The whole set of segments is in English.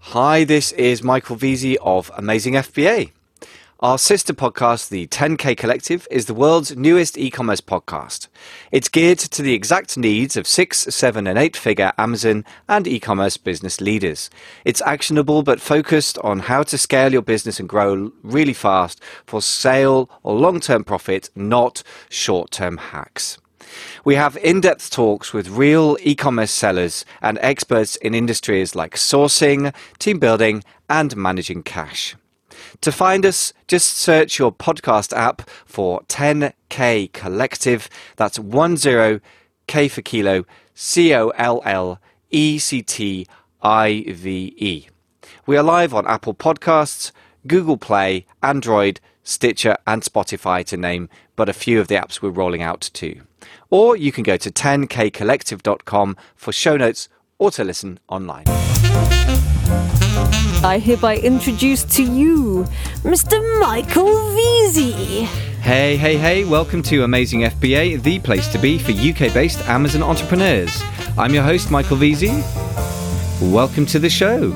Hi, this is Michael Veazey of Amazing FBA. Our sister podcast, the 10K Collective, is the world's newest e-commerce podcast. It's geared to the exact needs of 6, 7 and 8-figure Amazon and e-commerce business leaders. It's actionable but focused on how to scale your business and grow really fast for sale or long-term profit, not short-term hacks. We have in-depth talks with real e-commerce sellers and experts in industries like sourcing, team building, and managing cash. To find us, just search your podcast app for 10K Collective. That's 10K for kilo, COLLECTIVE. We are live on Apple Podcasts, Google Play, Android, Stitcher, and Spotify, to name but a few of the apps we're rolling out too. Or you can go to 10kcollective.com for show notes or to listen online. I hereby introduce to you Mr. Michael Veazey. Hey, welcome to Amazing FBA, the place to be for UK-based Amazon entrepreneurs. I'm your host, Michael Veazey. Welcome to the show.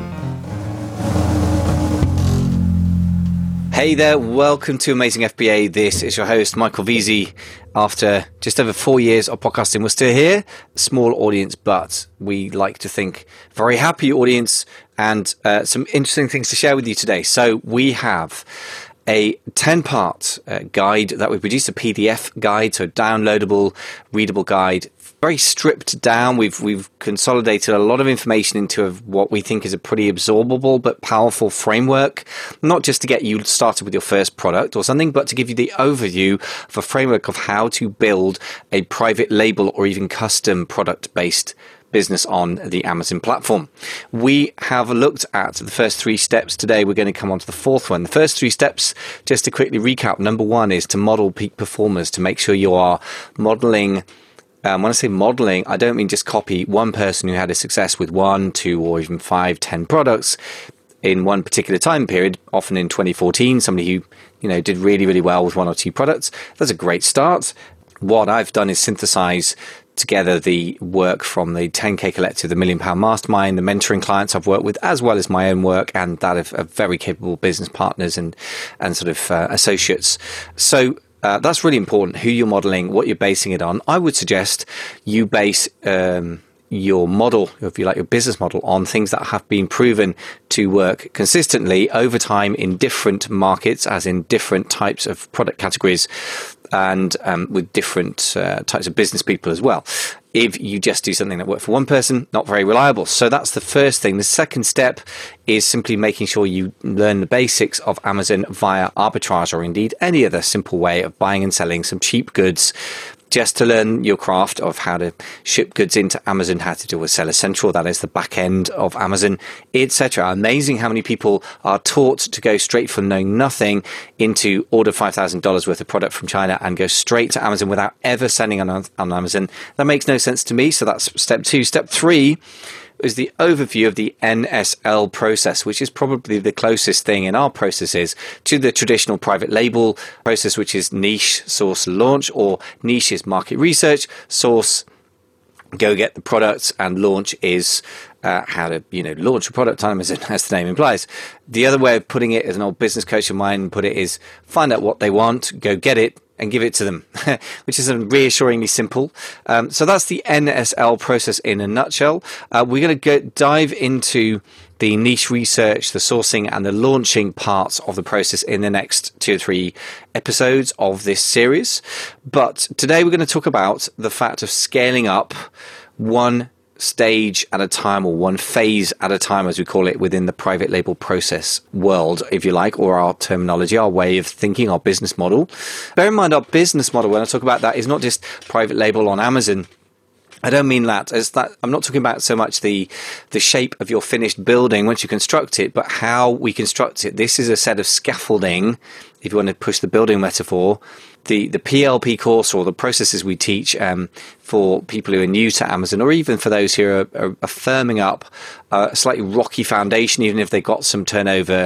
Hey there, welcome to Amazing FBA. This is your host, Michael Veazey. After just over 4 years of podcasting, we're still here. Small audience, but we like to think very happy audience, and some interesting things to share with you today. So we have a 10-part guide that we produced, a PDF guide, so a downloadable, readable guide, very stripped down. We've consolidated a lot of information into what we think is a pretty absorbable but powerful framework, not just to get you started with your first product or something, but to give you the overview of a framework of how to build a private label or even custom product-based business on the Amazon platform. We have looked at the first 3 steps. Today we're going to come on to the 4th one. The first 3 steps, just to quickly recap, number 1 is to model peak performers, to make sure you are modeling. When I say modeling, I don't mean just copy one person who had a success with 1, 2, or even 5, 10 products in one particular time period, often in 2014, somebody who did really, really well with 1 or 2 products. That's a great start. What I've done is synthesize together the work from the 10K Collective, the £1 Million Mastermind, the mentoring clients I've worked with, as well as my own work and that of very capable business partners and sort of associates. So that's really important, who you're modeling, what you're basing it on. I would suggest you base your model, if you like, your business model, on things that have been proven to work consistently over time in different markets, as in different types of product categories, and with different types of business people as well. If you just do something that worked for one person, not very reliable. So that's the first thing. The second step is simply making sure you learn the basics of Amazon via arbitrage, or indeed any other simple way of buying and selling some cheap goods, just to learn your craft of how to ship goods into Amazon, how to deal with Seller Central, that is the back end of Amazon, etc. Amazing how many people are taught to go straight from knowing nothing into order $5,000 worth of product from China and go straight to Amazon without ever selling on Amazon. That makes no sense to me. So that's step 2. Step 3 is the overview of the NSL process, which is probably the closest thing in our processes to the traditional private label process, which is niche, source, launch, or niche is market research, source, go get the products, and launch is how to launch a product on Amazon, as the name implies. The other way of putting it, as an old business coach of mine put it, is find out what they want, go get it, and give it to them, which is reassuringly simple. So that's the NSL process in a nutshell. We're going to dive into the niche research, the sourcing, and the launching parts of the process in the next 2 or 3 episodes of this series. But today we're going to talk about the fact of scaling up one stage at a time, or one phase at a time, as we call it within the private label process world, if you like, or our terminology, our way of thinking, our business model. Bear in mind, our business model, when I talk about that, is not just private label on Amazon. I don't mean that as that. I'm not talking about so much the shape of your finished building once you construct it, but how we construct it. This is a set of scaffolding, if you want to push the building metaphor. The PLP course, or the processes we teach for people who are new to Amazon, or even for those who are firming up a slightly rocky foundation, even if they've got some turnover,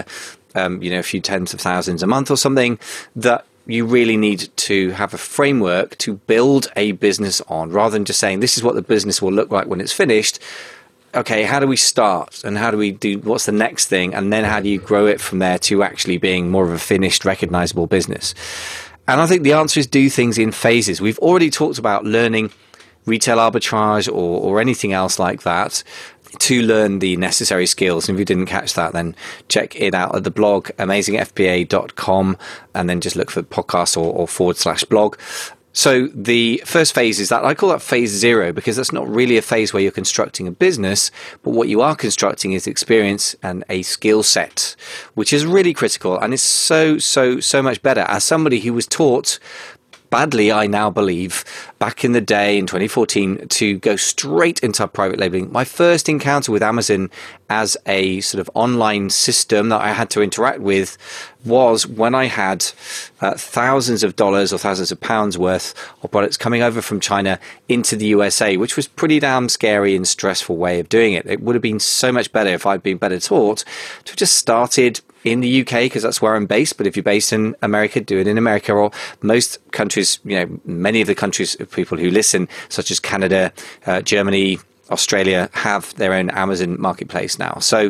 a few tens of thousands a month or something, that you really need to have a framework to build a business on, rather than just saying this is what the business will look like when it's finished. okay, how do we start and how do we do, what's the next thing? And then how do you grow it from there to actually being more of a finished, recognizable business? And I think the answer is do things in phases. We've already talked about learning retail arbitrage or anything else like that to learn the necessary skills. And if you didn't catch that, then check it out at the blog, amazingfba.com, and then just look for podcast or /blog. So the first phase is that I call that phase 0, because that's not really a phase where you're constructing a business, but what you are constructing is experience and a skill set, which is really critical and is so much better. As somebody who was taught badly, I now believe, back in the day in 2014, to go straight into private labeling. My first encounter with Amazon as a sort of online system that I had to interact with was when I had thousands of dollars or thousands of pounds worth of products coming over from China into the USA, which was pretty damn scary and stressful way of doing it. It would have been so much better if I'd been better taught to have just started in the UK, because that's where I'm based. But if you're based in America, do it in America, or most countries, many of the countries of people who listen, such as Canada, Germany, Australia, have their own Amazon marketplace now. So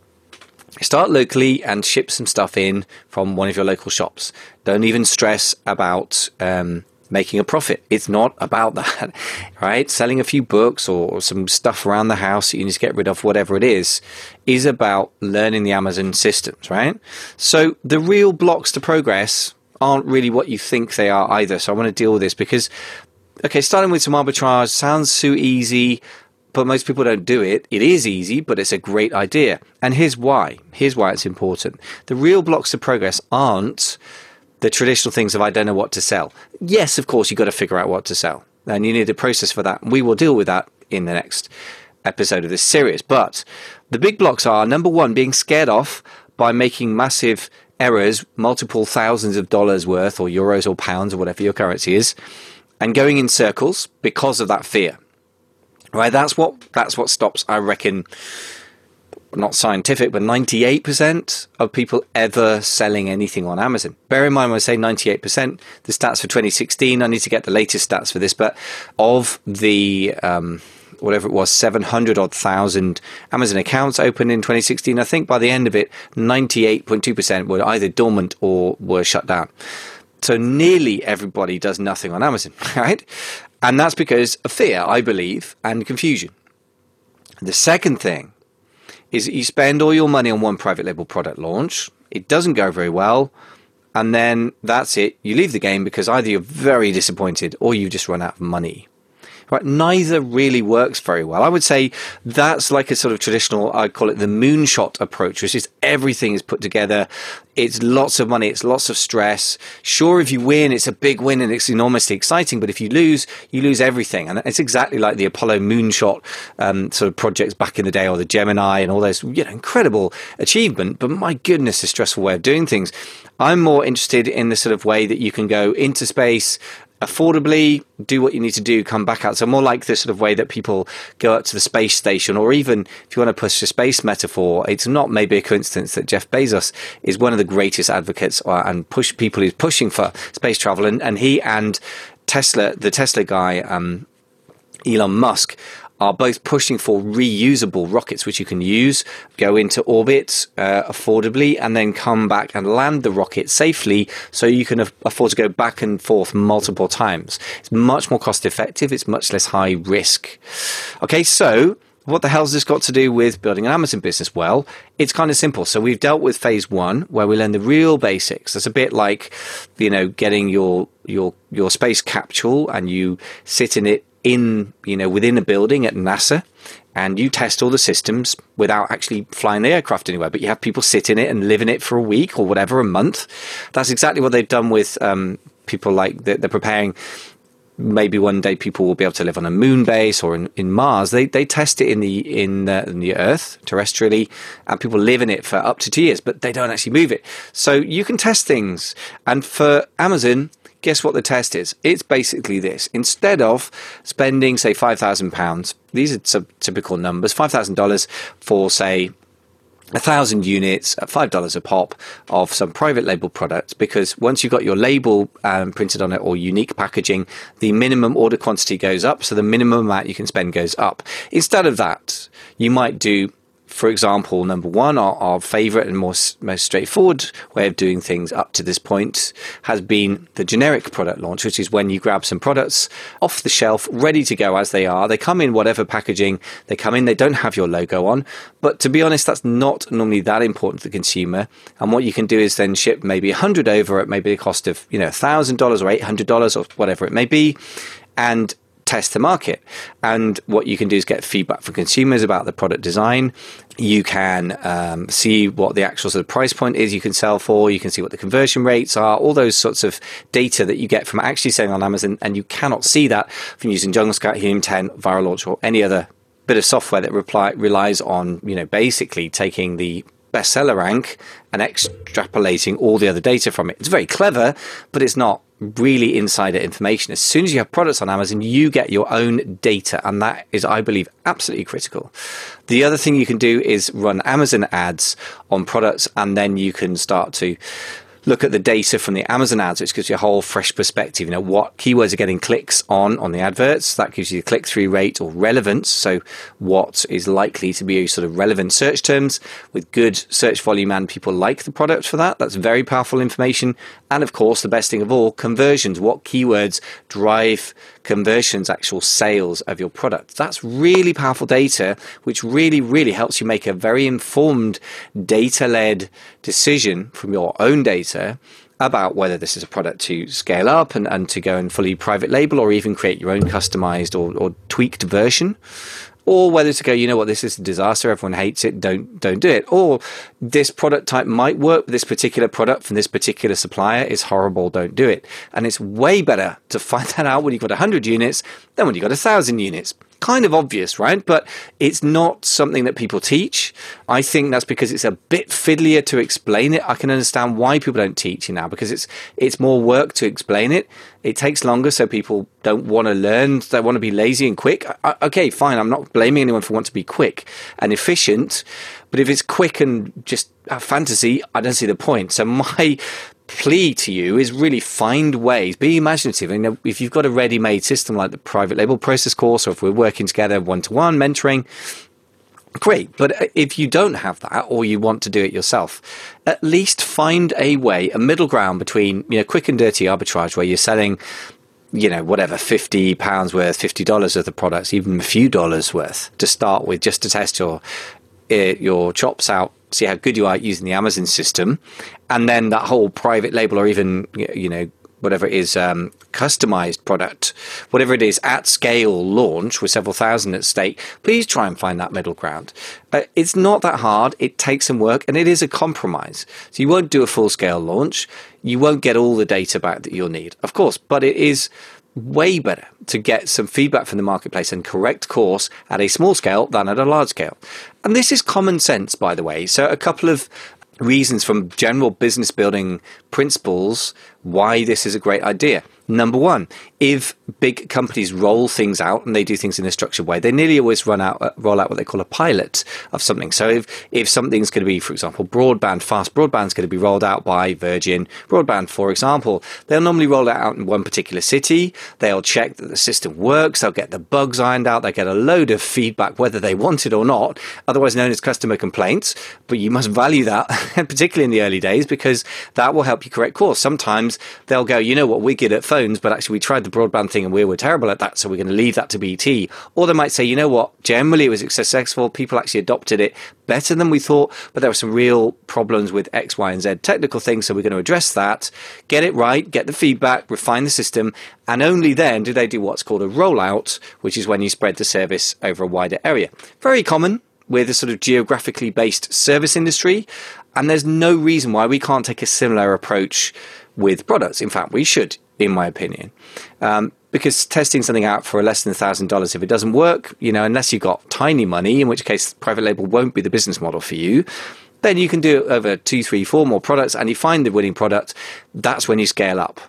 start locally and ship some stuff in from one of your local shops. Don't even stress about making a profit. It's not about that, right? Selling a few books or some stuff around the house that you need to get rid of, whatever it is about learning the Amazon systems, right? So the real blocks to progress aren't really what you think they are either. So I want to deal with this because, okay, starting with some arbitrage sounds so easy, but most people don't do it. It is easy, but it's a great idea. And here's why. Here's why it's important. The real blocks to progress aren't the traditional things of I don't know what to sell. Yes, of course, you've got to figure out what to sell. And you need a process for that. We will deal with that in the next episode of this series. But the big blocks are, number one, being scared off by making massive errors, multiple thousands of dollars worth, or euros or pounds or whatever your currency is, and going in circles because of that fear. Right? That's what stops, I reckon, not scientific, but 98% of people ever selling anything on Amazon. Bear in mind when I say 98%, the stats for 2016, I need to get the latest stats for this, but of the, whatever it was, 700,000 Amazon accounts opened in 2016, I think by the end of it, 98.2% were either dormant or were shut down. So nearly everybody does nothing on Amazon, right? And that's because of fear, I believe, and confusion. The second thing is that you spend all your money on one private label product launch. It doesn't go very well. And then that's it. You leave the game because either you're very disappointed or you just run out of money. Right? Neither really works very well. I would say that's like a sort of traditional, I call it the moonshot approach, which is everything is put together. It's lots of money. It's lots of stress. Sure, if you win, it's a big win and it's enormously exciting. But if you lose everything. And it's exactly like the Apollo moonshot sort of projects back in the day, or the Gemini and all those, incredible achievement. But my goodness, a stressful way of doing things. I'm more interested in the sort of way that you can go into space affordably, do what you need to do, come back out. So more like the sort of way that people go up to the space station, or even if you want to push the space metaphor, it's not maybe a coincidence that Jeff Bezos is one of the greatest advocates and people who's pushing for space travel. And he and Tesla, the Tesla guy, Elon Musk, are both pushing for reusable rockets, which you can use, go into orbit affordably, and then come back and land the rocket safely so you can afford to go back and forth multiple times. It's much more cost effective. It's much less high risk. Okay, so what the hell's this got to do with building an Amazon business? Well, it's kind of simple. So we've dealt with phase 1, where we learn the real basics. That's a bit like, getting your space capsule and you sit in it within a building at NASA, and you test all the systems without actually flying the aircraft anywhere, but you have people sit in it and live in it for a week or whatever, a month. That's exactly what they've done with people like they're preparing. Maybe one day people will be able to live on a moon base or in Mars. They test it in the Earth terrestrially, and people live in it for up to 2 years, but they don't actually move it. So you can test things, and for Amazon, guess what the test is? It's basically this. Instead of spending, say, £5,000, these are some typical numbers, $5,000 for, say, 1,000 units at $5 a pop of some private label product, because once you've got your label printed on it or unique packaging, the minimum order quantity goes up, so the minimum amount you can spend goes up. Instead of that, you might do, for example, number one, our favorite and most straightforward way of doing things up to this point has been the generic product launch, which is when you grab some products off the shelf, ready to go as they are. They come in whatever packaging they come in. They don't have your logo on. But to be honest, that's not normally that important to the consumer. And what you can do is then ship maybe 100 over at maybe a cost of, $1,000 or $800 or whatever it may be, and test the market. And what you can do is get feedback from consumers about the product design. You can see what the actual sort of price point is you can sell for. You can see what the conversion rates are, all those sorts of data that you get from actually selling on Amazon. And you cannot see that from using Jungle Scout, Helium 10, Viral Launch, or any other bit of software that relies on, basically taking the bestseller rank and extrapolating all the other data from it. It's very clever, but it's not really insider information. As soon as you have products on Amazon, you get your own data, and that is, I believe, absolutely critical. The other thing you can do is run Amazon ads on products, and then you can start to look at the data from the Amazon ads, which gives you a whole fresh perspective. What keywords are getting clicks on the adverts. That gives you the click-through rate or relevance. So what is likely to be sort of relevant search terms with good search volume, and people like the product for that. That's very powerful information. And of course, the best thing of all, conversions. What keywords drive conversions, actual sales of your product? That's really powerful data, which really, really helps you make a very informed, data-led decision from your own data about whether this is a product to scale up and to go and fully private label, or even create your own customized or tweaked version. Or whether to go, this is a disaster, everyone hates it, don't do it. Or this product type might work, but this particular product from this particular supplier is horrible, don't do it. And it's way better to find that out when you've got 100 units than when you've got 1,000 units. Kind of obvious, right? But it's not something that people teach. I think that's because it's a bit fiddlier to explain it. I can understand why people don't teach it now, because it's more work to explain it. It takes longer, so people don't want to learn. They want to be lazy and quick. Okay, fine. I'm not blaming anyone for wanting to be quick and efficient. But if it's quick and just fantasy, I don't see the point. So my plea to you is really find ways, be imaginative. If you've got a ready-made system like the private label process course, or if we're working together one-to-one mentoring, great. But if you don't have that, or you want to do it yourself, at least find a way, a middle ground between quick and dirty arbitrage, where you're selling whatever, £50 worth, $50 of the products, even a few dollars worth to start with, just to test your chops out, see how good you are using the Amazon system. And then that whole private label, or even, whatever it is, customized product, whatever it is, at scale launch with several thousand at stake, please try and find that middle ground. It's not that hard. It takes some work, and it is a compromise. So you won't do a full scale launch. You won't get all the data back that you'll need, of course, but it is way better to get some feedback from the marketplace and correct course at a small scale than at a large scale. And this is common sense, by the way. So a couple of reasons from general business building principles why this is a great idea. Number one, if big companies roll things out and they do things in a structured way, they nearly always roll out what they call a pilot of something. So if something's going to be, for example, fast broadband is going to be rolled out by Virgin Broadband, for example, they'll normally roll it out in one particular city. They'll check that the system works. They'll get the bugs ironed out. They get a load of feedback, whether they want it or not, otherwise known as customer complaints. But you must value that, particularly in the early days, because that will help you correct course. Sometimes they'll go, we're good at phones, but actually we tried the broadband thing and we were terrible at that, so we're going to leave that to BT. Or they might say, generally it was successful, people actually adopted it better than we thought, but there were some real problems with X, Y, and Z technical things, so we're going to address that, get it right, get the feedback, refine the system, and only then do they do what's called a rollout, which is when you spread the service over a wider area. Very common with a sort of geographically based service industry, and there's no reason why we can't take a similar approach with products. In fact, we should, in my opinion, because testing something out for less than $1,000, if it doesn't work, unless you've got tiny money, in which case private label won't be the business model for you, then you can do it over 2, 3, 4 more products, and you find the winning product. That's when you scale up.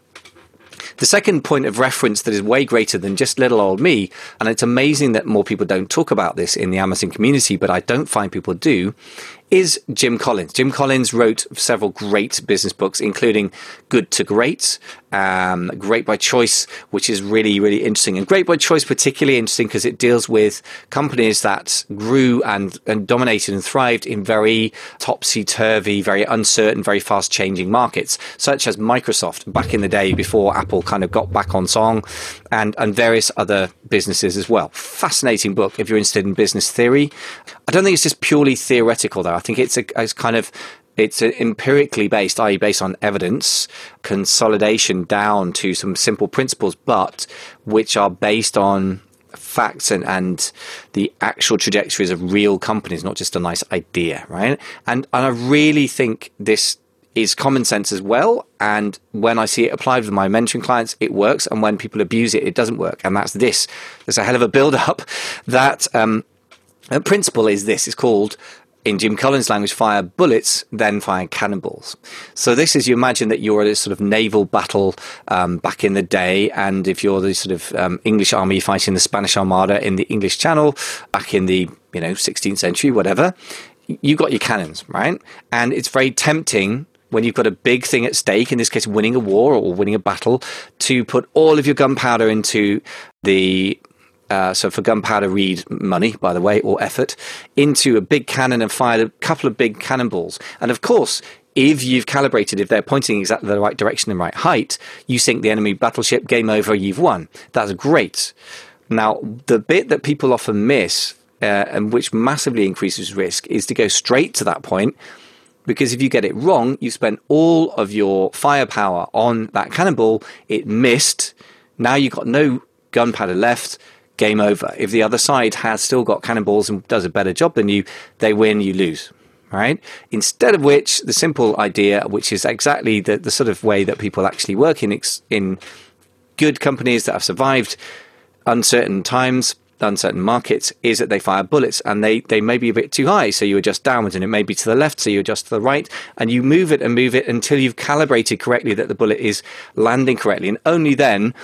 The second point of reference that is way greater than just little old me, and it's amazing that more people don't talk about this in the Amazon community, but I don't find people do, is Jim Collins. Jim Collins wrote several great business books, including Good to Great, Great by Choice, which is really, really interesting. And Great by Choice particularly interesting because it deals with companies that grew and dominated and thrived in very topsy-turvy, very uncertain, very fast-changing markets, such as Microsoft back in the day before Apple kind of got back on song, and various other businesses as well. Fascinating book if you're interested in business theory. I don't think it's just purely theoretical, though. I think it's empirically based, i.e. based on evidence, consolidation down to some simple principles, but which are based on facts and the actual trajectories of real companies, not just a nice idea, right? And I really think this is common sense as well. And when I see it applied with my mentoring clients, it works. And when people abuse it, it doesn't work. And that's this. There's a hell of a build-up. That principle is this. It's called, in Jim Collins' language, fire bullets, then fire cannonballs. So this is, you imagine that you're at a sort of naval battle back in the day, and if you're the sort of English army fighting the Spanish Armada in the English Channel back in the 16th century, whatever, you got your cannons, right? And it's very tempting when you've got a big thing at stake, in this case winning a war or winning a battle, to put all of your gunpowder into the so for gunpowder, read money, by the way, or effort, into a big cannon and fired a couple of big cannonballs. And of course, if you've calibrated, if they're pointing exactly the right direction and right height, you sink the enemy battleship, game over, you've won. That's great. Now, the bit that people often miss, and which massively increases risk, is to go straight to that point. Because if you get it wrong, you spent all of your firepower on that cannonball, it missed, now you've got no gunpowder left, game over. If the other side has still got cannonballs and does a better job than you, they win, you lose, right? Instead of which, the simple idea, which is exactly the sort of way that people actually work in good companies that have survived uncertain times, uncertain markets, is that they fire bullets, and they may be a bit too high, so you adjust downwards, and it may be to the left, so you adjust to the right, and you move it until you've calibrated correctly that the bullet is landing correctly, and only then,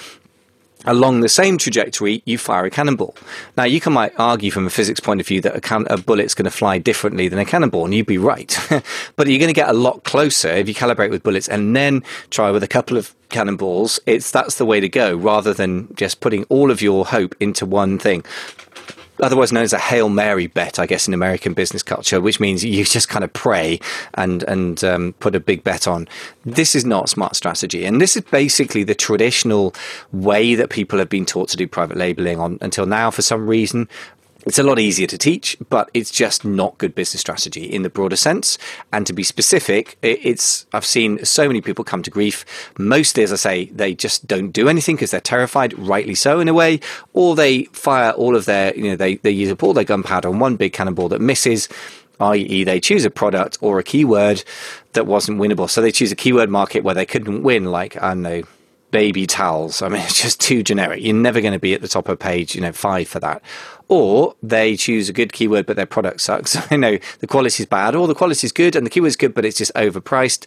along the same trajectory, you fire a cannonball. Now, you might argue from a physics point of view that a bullet's going to fly differently than a cannonball, and you'd be right. But you're going to get a lot closer if you calibrate with bullets and then try with a couple of cannonballs. That's the way to go, rather than just putting all of your hope into one thing. Otherwise known as a Hail Mary bet, I guess, in American business culture, which means you just kind of pray and put a big bet on. This is not smart strategy. And this is basically the traditional way that people have been taught to do private labeling until now for some reason. It's a lot easier to teach, but it's just not good business strategy in the broader sense. And to be specific, I've seen so many people come to grief. Mostly, as I say, they just don't do anything because they're terrified, rightly so in a way, or they fire all of their, they use up all their gunpowder on one big cannonball that misses, i.e. they choose a product or a keyword that wasn't winnable. So they choose a keyword market where they couldn't win, like, I don't know, baby towels. I mean, it's just too generic. You're never going to be at the top of page, 5 for that. Or they choose a good keyword, but their product sucks. I know the quality is bad, or the quality is good and the keyword is good, but it's just overpriced.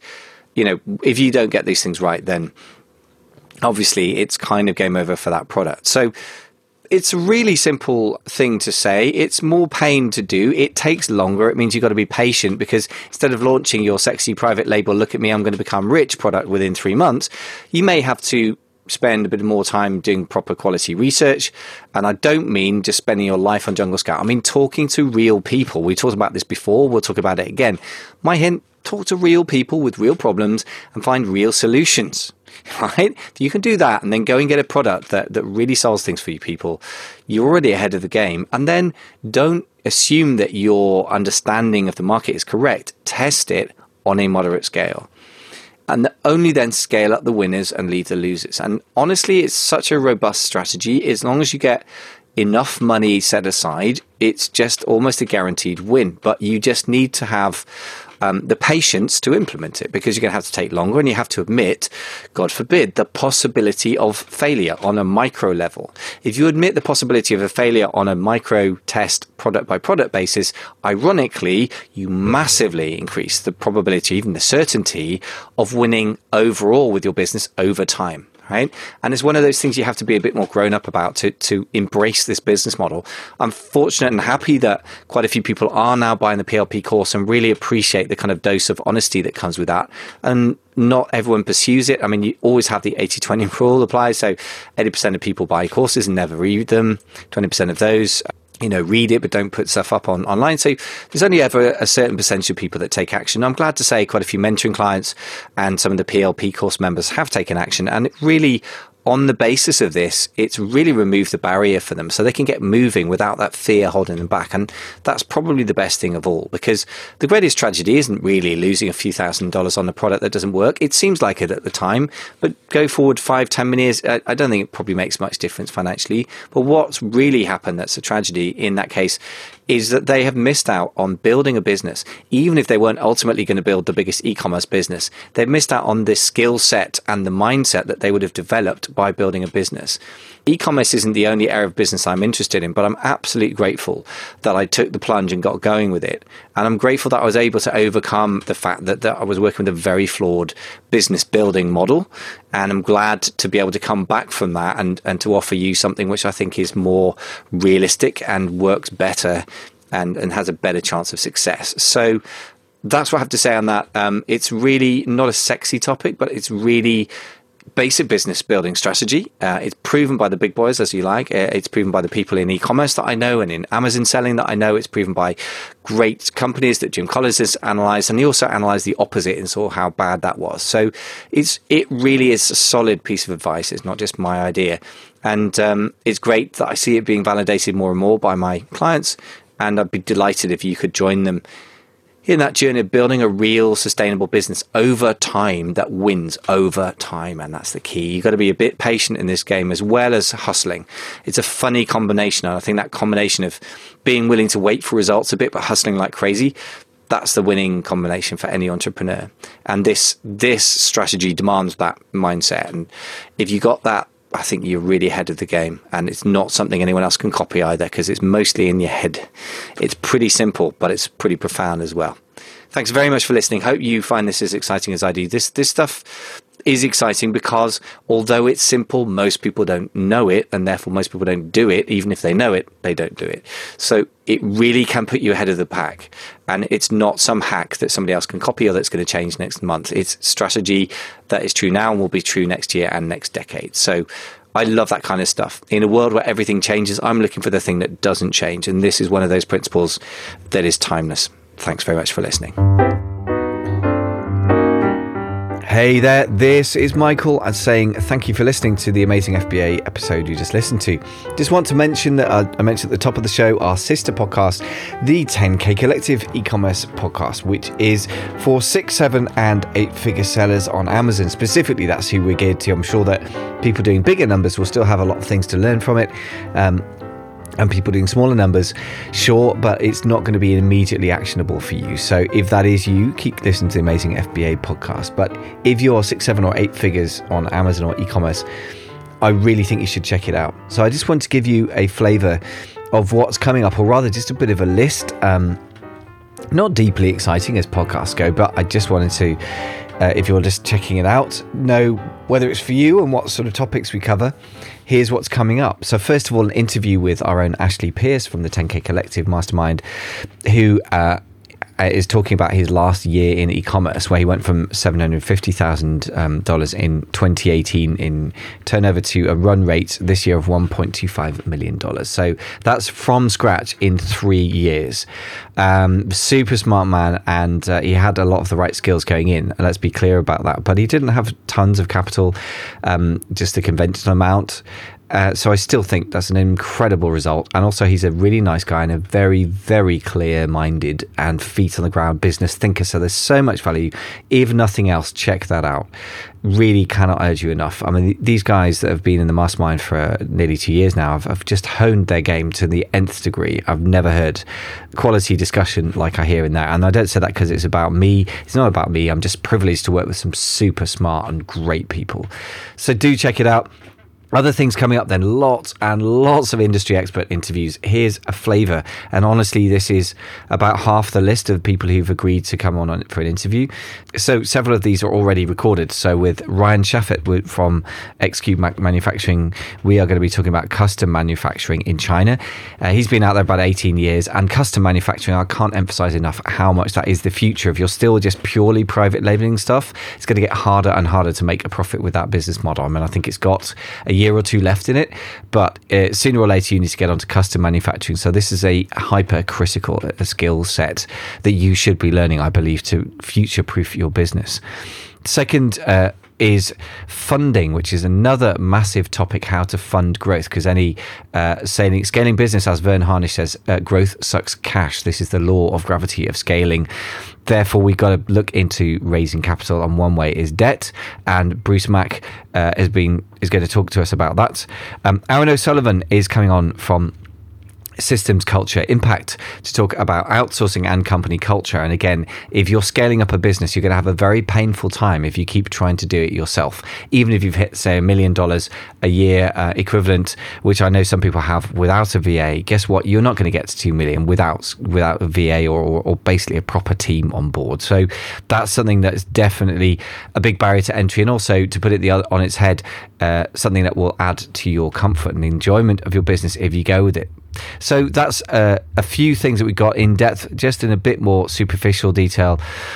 If you don't get these things right, then obviously it's kind of game over for that product. So it's a really simple thing to say. It's more pain to do. It takes longer. It means you've got to be patient, because instead of launching your sexy private label, look at me, I'm going to become rich product within 3 months, you may have to spend a bit more time doing proper quality research. And I don't mean just spending your life on Jungle Scout. I mean talking to real people. We talked about this before. We'll talk about it again. My hint, talk to real people with real problems and find real solutions, right? You can do that and then go and get a product that really solves things for you people. You're already ahead of the game. And then don't assume that your understanding of the market is correct. Test it on a moderate scale. And only then scale up the winners and leave the losers. And honestly, it's such a robust strategy. As long as you get enough money set aside, it's just almost a guaranteed win. But you just need to have the patience to implement it, because you're going to have to take longer, and you have to admit, God forbid, the possibility of failure on a micro level. If you admit the possibility of a failure on a micro test product by product basis, ironically, you massively increase the probability, even the certainty, of winning overall with your business over time. right? And it's one of those things you have to be a bit more grown up about to embrace this business model. I'm fortunate and happy that quite a few people are now buying the PLP course and really appreciate the kind of dose of honesty that comes with that. And not everyone pursues it. I mean, you always have the 80-20 rule apply. So 80% of people buy courses and never read them. 20% of those read it, but don't put stuff up online. So there's only ever a certain percentage of people that take action. I'm glad to say quite a few mentoring clients and some of the PLP course members have taken action. And it really, on the basis of this, it's really removed the barrier for them so they can get moving without that fear holding them back. And that's probably the best thing of all, because the greatest tragedy isn't really losing a few $1,000s on a product that doesn't work. It seems like it at the time, but go forward 5-10 years, I don't think it probably makes much difference financially. But what's really happened that's a tragedy in that case is that they have missed out on building a business. Even if they weren't ultimately going to build the biggest e-commerce business, they've missed out on this skill set and the mindset that they would have developed by building a business. E-commerce isn't the only area of business I'm interested in, but I'm absolutely grateful that I took the plunge and got going with it. And I'm grateful that I was able to overcome the fact that I was working with a very flawed business building model. And I'm glad to be able to come back from that and to offer you something which I think is more realistic and works better and has a better chance of success. So that's what I have to say on that. It's really not a sexy topic, but it's really basic business building strategy. It's proven by the big boys, as you like. It's proven by the people in e-commerce that I know and in Amazon selling that I know. It's proven by great companies that Jim Collins has analyzed, and he also analyzed the opposite and saw how bad that was. So it really is a solid piece of advice. It's not just my idea. And it's great that I see it being validated more and more by my clients, and I'd be delighted if you could join them in that journey of building a real sustainable business over time that wins over time. And that's the key. You've got to be a bit patient in this game as well as hustling. It's a funny combination. And I think that combination of being willing to wait for results a bit, but hustling like crazy, that's the winning combination for any entrepreneur. And this strategy demands that mindset. And if you got that, I think you're really ahead of the game, and it's not something anyone else can copy either, because it's mostly in your head. It's pretty simple, but it's pretty profound as well. Thanks very much for listening. Hope you find this as exciting as I do. This stuff is exciting because although it's simple, most people don't know it, and therefore most people don't do it. Even if they know it, they don't do it. So it really can put you ahead of the pack. And it's not some hack that somebody else can copy or that's going to change next month. It's strategy that is true now and will be true next year and next decade. So I love that kind of stuff. In a world where everything changes, I'm looking for the thing that doesn't change. And this is one of those principles that is timeless. Thanks very much for listening. Hey there, this is Michael and saying thank you for listening to the Amazing FBA episode you just listened to. Just want to mention that I mentioned at the top of the show our sister podcast, the 10K Collective e-commerce podcast, which is for 6, 7 and 8 figure sellers on Amazon. Specifically, that's who we're geared to. I'm sure that people doing bigger numbers will still have a lot of things to learn from it. And people doing smaller numbers, sure, but it's not going to be immediately actionable for you. So if that is you, keep listening to the Amazing FBA podcast. But if you're 6, 7 or 8 figures on Amazon or e-commerce, I really think you should check it out. So I just want to give you a flavor of what's coming up, or rather just a bit of a list. Not deeply exciting as podcasts go, but I just wanted to, if you're just checking it out, know whether it's for you and what sort of topics we cover. Here's what's coming up. So first of all, an interview with our own Ashley Pierce from the 10K Collective Mastermind, who is talking about his last year in e-commerce, where he went from $750,000 in 2018 in turnover to a run rate this year of $1.25 million. So that's from scratch in 3 years. Super smart man, and he had a lot of the right skills going in, and let's be clear about that. But he didn't have tons of capital, just a conventional amount. So I still think that's an incredible result. And also he's a really nice guy and a very, very clear-minded and feet-on-the-ground business thinker. So there's so much value. If nothing else, check that out. Really cannot urge you enough. I mean, these guys that have been in the mastermind for nearly 2 years now have just honed their game to the nth degree. I've never heard quality discussion like I hear in there. And I don't say that because it's about me. It's not about me. I'm just privileged to work with some super smart and great people. So do check it out. Other things coming up then, lots and lots of industry expert interviews. Here's a flavour. And honestly, this is about half the list of people who've agreed to come on for an interview. So several of these are already recorded. So with Ryan Shaffett from X-Cube Manufacturing, we are going to be talking about custom manufacturing in China. He's been out there about 18 years. And custom manufacturing, I can't emphasize enough how much that is the future. If you're still just purely private labeling stuff, it's going to get harder and harder to make a profit with that business model. I mean, I think it's got a year or two left in it, but sooner or later you need to get onto custom manufacturing. So this is a hyper-critical skill set that you should be learning, I believe, to future-proof your business. Second is funding, which is another massive topic, how to fund growth, because any scaling business, as Vern Harnish says, growth sucks cash. This is the law of gravity of scaling. Therefore, we've got to look into raising capital, and one way is debt. And Bruce Mack is going to talk to us about that. Aaron O'Sullivan is coming on from Systems Culture Impact to talk about outsourcing and company culture. And again, if you're scaling up a business, you're going to have a very painful time if you keep trying to do it yourself. Even if you've hit, say, $1 million a year equivalent, which I know some people have without a VA, guess what? You're not going to get to 2 million without a VA or basically a proper team on board. So that's something that's definitely a big barrier to entry. And also, to put it on its head, something that will add to your comfort and enjoyment of your business if you go with it. So that's a few things that we got in depth, just in a bit more superficial detail.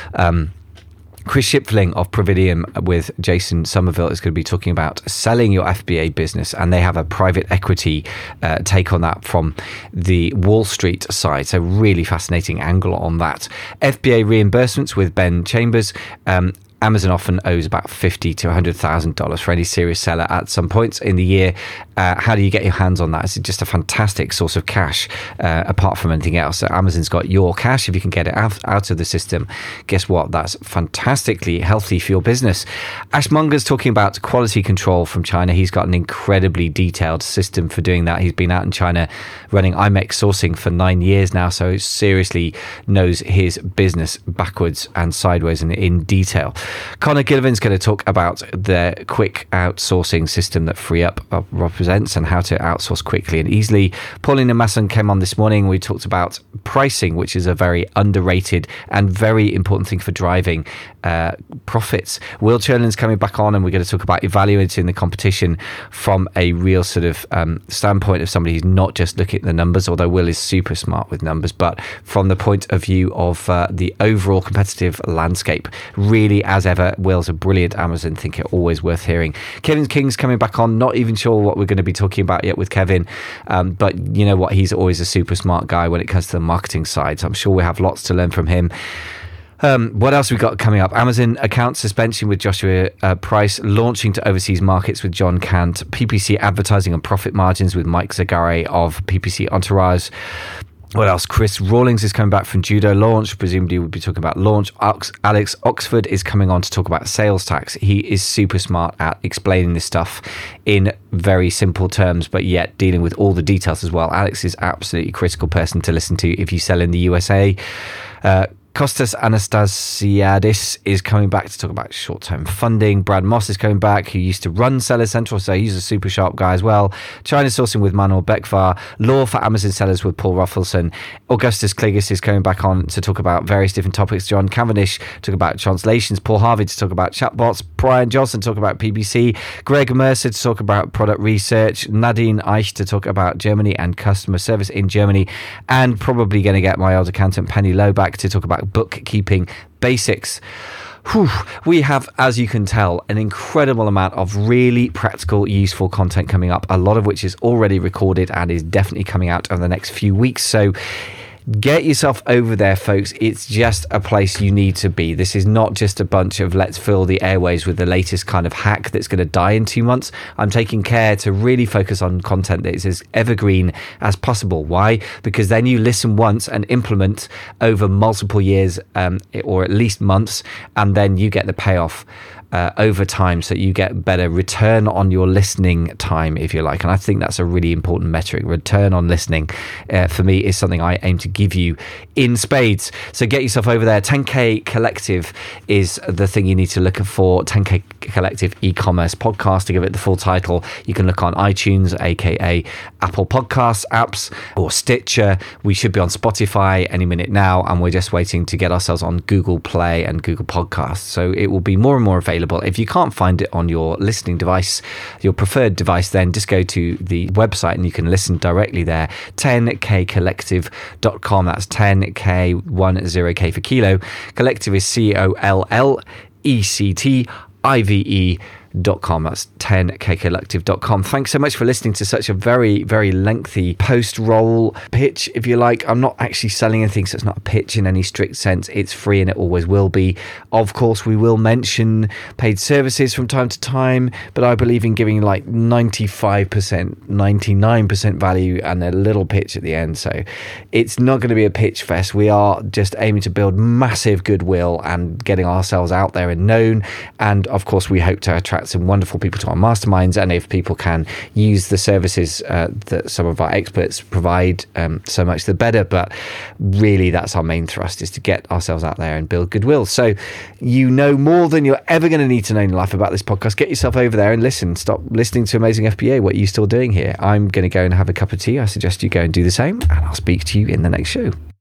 Chris Shipfling of Providium with Jason Somerville is going to be talking about selling your FBA business, and they have a private equity take on that from the Wall Street side. So really fascinating angle on that. FBA reimbursements with Ben Chambers. Amazon often owes about $50,000 to $100,000 for any serious seller at some points in the year. How do you get your hands on that? It's just a fantastic source of cash, apart from anything else. So Amazon's got your cash. If you can get it out of the system, guess what? That's fantastically healthy for your business. Ash Munger's talking about quality control from China. He's got an incredibly detailed system for doing that. He's been out in China running IMEX sourcing for 9 years now, so seriously knows his business backwards and sideways and in detail. Connor Gillivan's going to talk about the quick outsourcing system that FreeUp represents and how to outsource quickly and easily. Paulina Masson came on this morning. We talked about pricing, which is a very underrated and very important thing for driving profits. Will Cherlin's coming back on, and we're going to talk about evaluating the competition from a real sort of standpoint of somebody who's not just looking at the numbers, although Will is super smart with numbers, but from the point of view of the overall competitive landscape. Really, as ever, Will's a brilliant Amazon thinker, always worth hearing. Kevin King's coming back on. Not even sure what we're going to be talking about yet with Kevin, but you know what? He's always a super smart guy when it comes to the marketing side, so I'm sure we have lots to learn from him. What else we got coming up? Amazon account suspension with Joshua Price, launching to overseas markets with John Cant, PPC advertising and profit margins with Mike Zagare of PPC Entourage. What else? Chris Rawlings is coming back from Judo Launch. Presumably we'll be talking about launch. Alex Oxford is coming on to talk about sales tax. He is super smart at explaining this stuff in very simple terms, but yet dealing with all the details as well. Alex is absolutely a critical person to listen to if you sell in the USA. Kostas Anastasiadis is coming back to talk about short-term funding. Brad Moss is coming back, who used to run Seller Central, so he's a super sharp guy as well. China sourcing with Manuel Bekvar. Law for Amazon sellers with Paul Ruffleson. Augustus Kligas is coming back on to talk about various different topics. John Cavendish talk about translations. Paul Harvey to talk about chatbots. Brian Johnson to talk about PPC. Greg Mercer to talk about product research. Nadine Eich to talk about Germany and customer service in Germany. And probably going to get my old accountant Penny Lowe back to talk about bookkeeping basics. We have, as you can tell, an incredible amount of really practical, useful content coming up, a lot of which is already recorded and is definitely coming out over the next few weeks. So get yourself over there, folks. It's just a place you need to be. This is not just a bunch of let's fill the airways with the latest kind of hack that's going to die in 2 months. I'm taking care to really focus on content that is as evergreen as possible. Why? Because then you listen once and implement over multiple years, or at least months, and then you get the payoff over time, so you get better return on your listening time, if you like. And I think that's a really important metric. Return on listening for me is something I aim to give you in spades. So get yourself over there. 10K Collective is the thing you need to look for. 10K Collective e-commerce podcast, to give it the full title. You can look on iTunes, aka Apple Podcasts apps, or Stitcher. We should be on Spotify any minute now, and we're just waiting to get ourselves on Google Play and Google Podcasts. So it will be more and more available. If you can't find it on your listening device, your preferred device, then just go to the website and you can listen directly there. 10kcollective.com. That's 10K, 10K for kilo. Collective is COLLECTIVE.com. That's 10kcollective.com. Thanks so much for listening to such a very, very lengthy post-roll pitch, if you like. I'm not actually selling anything, so it's not a pitch in any strict sense. It's free and it always will be. Of course, we will mention paid services from time to time, but I believe in giving like 95%, 99% value and a little pitch at the end. So it's not going to be a pitch fest. We are just aiming to build massive goodwill and getting ourselves out there and known. And of course, we hope to attract some wonderful people to our masterminds, and if people can use the services that some of our experts provide, so much the better. But really, that's our main thrust, is to get ourselves out there and build goodwill. So you know more than you're ever going to need to know in life about this podcast. Get yourself over there and listen. Stop listening to Amazing FBA. What are you still doing here? I'm going to go and have a cup of tea. I suggest you go and do the same, and I'll speak to you in the next show.